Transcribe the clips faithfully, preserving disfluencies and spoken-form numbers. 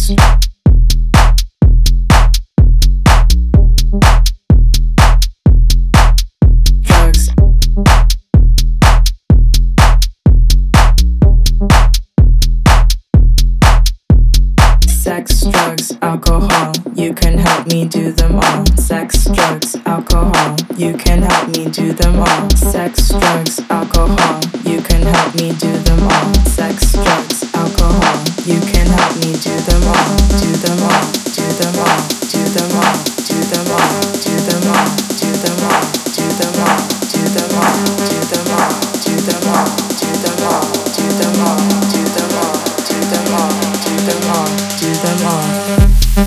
Sex. Drugs. Sex, drugs, alcohol, you can help me do them all. Sex, drugs, alcohol, you can help me do them all. Sex, drugs, alcohol, you can help me do them all. Sex, drugs, alcohol, you can help me do them all. Do them all, do them all, do them all, do them all, do them all, do them all, do them all, do them all, do them all, do them all, do them all, do them all, do them all, do them all, do them all, do them all.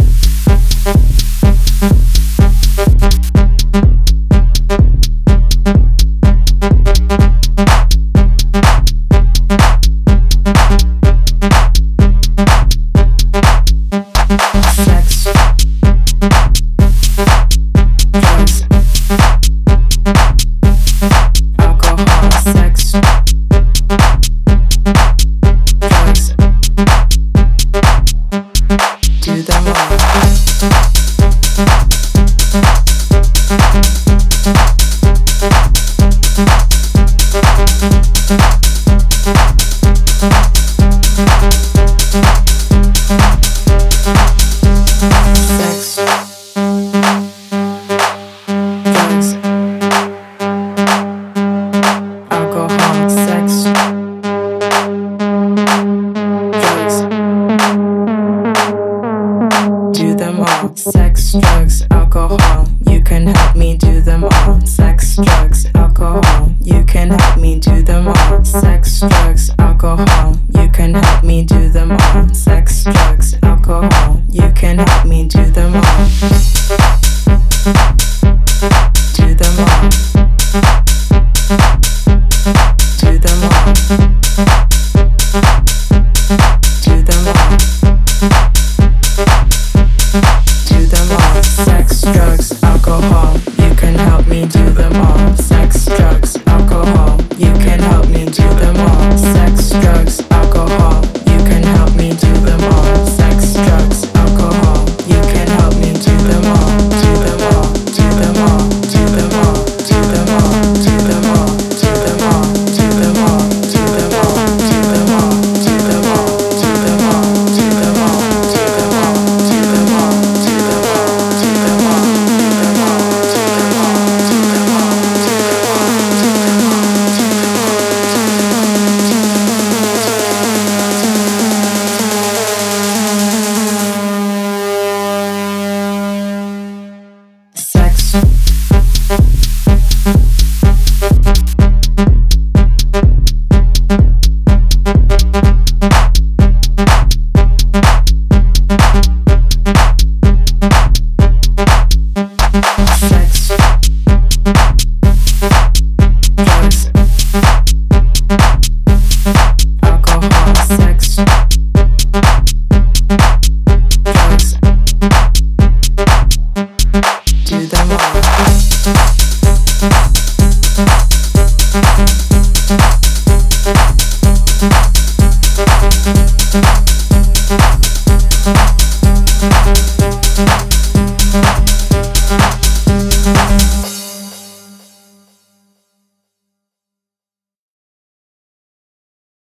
Sex, drugs, alcohol, you can help me do them all. Sex, drugs, alcohol, you can help me do them all. Sex, drugs, alcohol, you can help me do them all. Sex, drugs, alcohol, you can help me do them all. Do them all. Do them all. Do them all. Sex, drugs, alcohol, you can help me do them all. Sex, drugs, alcohol, you can help me do them all. Sex, drugs, alcohol, you can help me do them all. Sex, drugs, alcohol, you can help me do them all. Do them all, do them all, do them all, do them all, do them all, do them all, do them all, do them all, do them all, do them all, do them all, do them all, do them all, do them all, do them all. We'll be right back.